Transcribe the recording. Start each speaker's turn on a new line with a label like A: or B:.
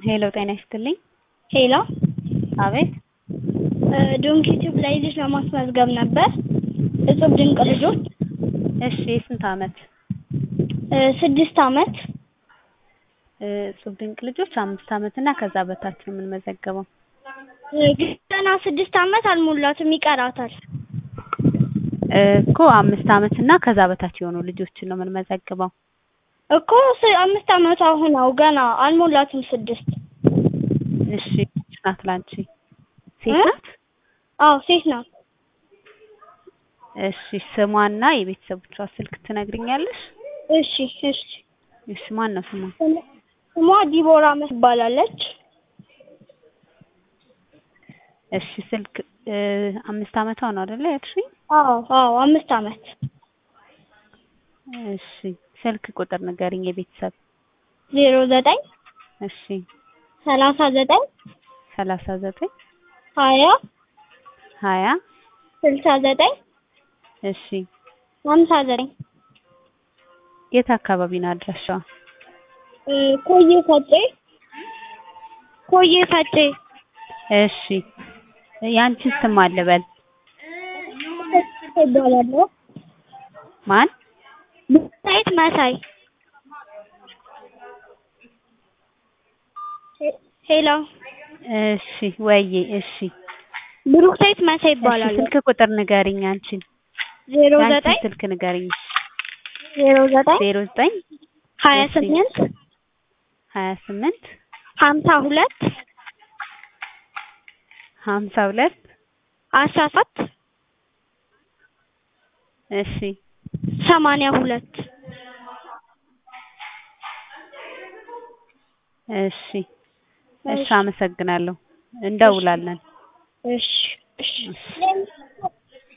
A: ሄሎ ጤና ይስጥልኝ።
B: ሄሎ
A: አቤት።
B: ዶንኪ ቲዩብ ላይ ልጅ ለማስመዝገብ ነበር። እጹብ ድንቅ ልጆች።
A: እሺ የስንት ዓመት?
B: 6 ዓመት።
A: እጹብ ድንቅ ልጆች 5 ዓመት እና ከዛ በታች ነው የምንመዘገበው።
B: ገና 6 ዓመት አልሞላትም ይቀራታል።
A: እኮ 5 ዓመት እና ከዛ በታች የሆኑ ልጆችን ነው የምንመዘግበው።
B: እኮ 5 ዓመቷ አሁን ገና አልሞላትም 6።
A: እሺ ናት ላንቺ ሴት ናት?
B: አዎ ሴት ናት።
A: እሺ ስሟና የቤተሰቦቿ ስልክ ትነግሪኛለሽ?
B: እሺ
A: እሺ ማን ነው ስሟ?
B: ስሟ ዲቦራ ትባላለች።
A: እሺ ስልክ 5 ዓመቷ ነው አይደል ያልሽኝ?
B: አዎ 5 ዓመት።
A: እሺ ስልክ ቁጥር ንገሪኝ የቤተሰብ።
B: 09
A: እሺ
B: 39
A: 39
B: 20 69
A: እሺ
B: 59
A: የት አካባቢ ነው አድራሻዋ?
B: ኮዬ ፈጬ።
A: እሺ ያንቺን ስም አልበል።
B: እባላለሁ።
A: ማን?
B: ብሩክታይት መሳይ። ሄሎ
A: እሺ ወይዬ እሺ
B: ብሩክታይት መሳይ ይባላል።
A: ስልክ ቁጥር ንገሪኝ አንቺን።
B: 09
A: ስልክ ንገሪኝ።
B: 09
A: 28
B: 28 52
A: 52
B: 17
A: እሺ
B: 82
A: እሺ አመሰግናለሁ። እንደውላለን።
B: እሺ